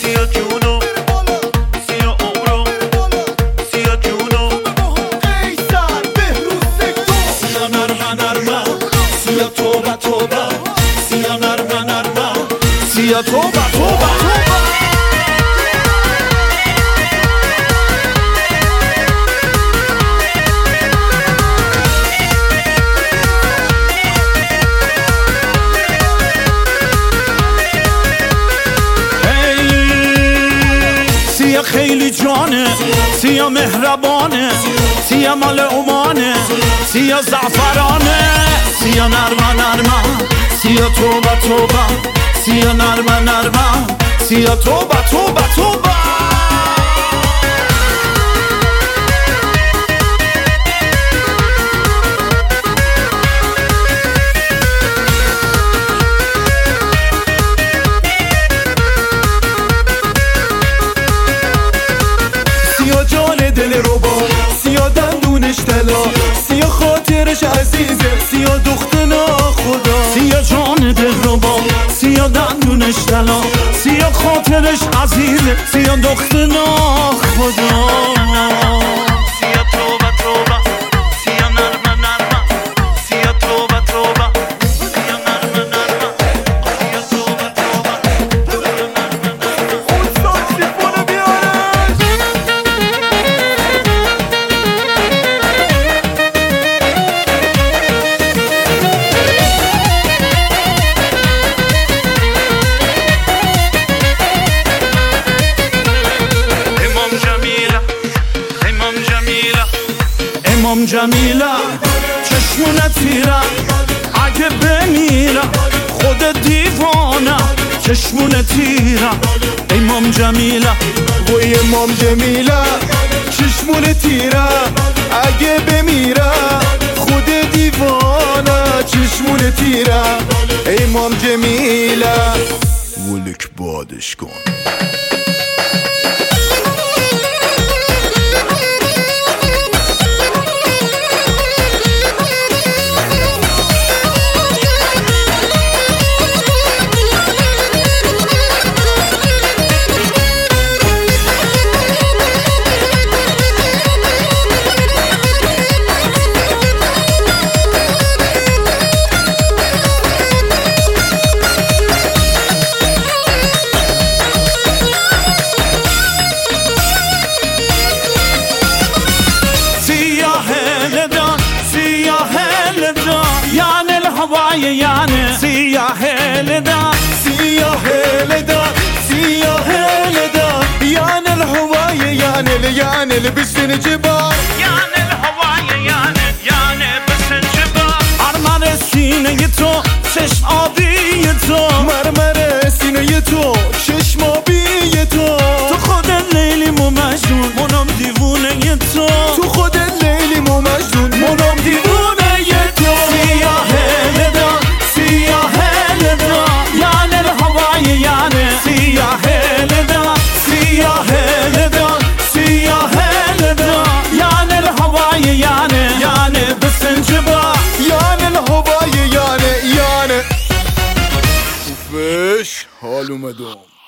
سیاه جنوب سیاه عمرو سیاه جنوب قیصر بهروز سکتور سیاه نرمه نرمه سیاه توبه توبه سیاه نرمه نرمه سیاه توبه توبه سیاه خیلی جانه سیاه مهربانه سیاه مال عمانه سیاه زعفرانه سیاه نرمه نرمه سیاه توبه توبه سیاه نرمه نرمه سیاه توبه توبه توبه سیاه جان دل ربا سیاه دندونش طلا سیاه خاطرش عزیزه سیاه دخت ناخدا سیاه جان دلربا سیاه دندونش طلا سیاه خاطرش عزیزه سیاه دخت ناخدا سیاه توبه توبه سیاه نرمه نرمه سیاه توبه توبه سیاه نرمه نرمه سیاه توبه توبه سیاه نرمه نرمه اون ساکسیفون بیارش امام جمیله امام جمیله امام جمیله چشمونه تیره اگه بمیرم خود دیوانه چشمونه تیره امام جمیله وای امام جمیله چشمون تیره اگه بمیره خود دیوانه چشمون تیره امام جمیله ولک بادش کن يعني الهواي يعني سياح لدا سیاه لدا سیاه لدا یان الهوای یان بسن جبال يعني الهواي يعني بسن جبال مرمر سینه تو چشم آبی تو مرمر سینه تو چشم آبی تو تو خود لیلی مو مجنون منم دیوونه تو تو خود لیلی مو مجنون منم دیوونه تو سیاه لدا سیاه لدا يعني الهواي يعني سیاه لدا سیاه لدا سیاه لدا يعني الهواي يعني بسنجبا یان الهوای یان فش حال اومدم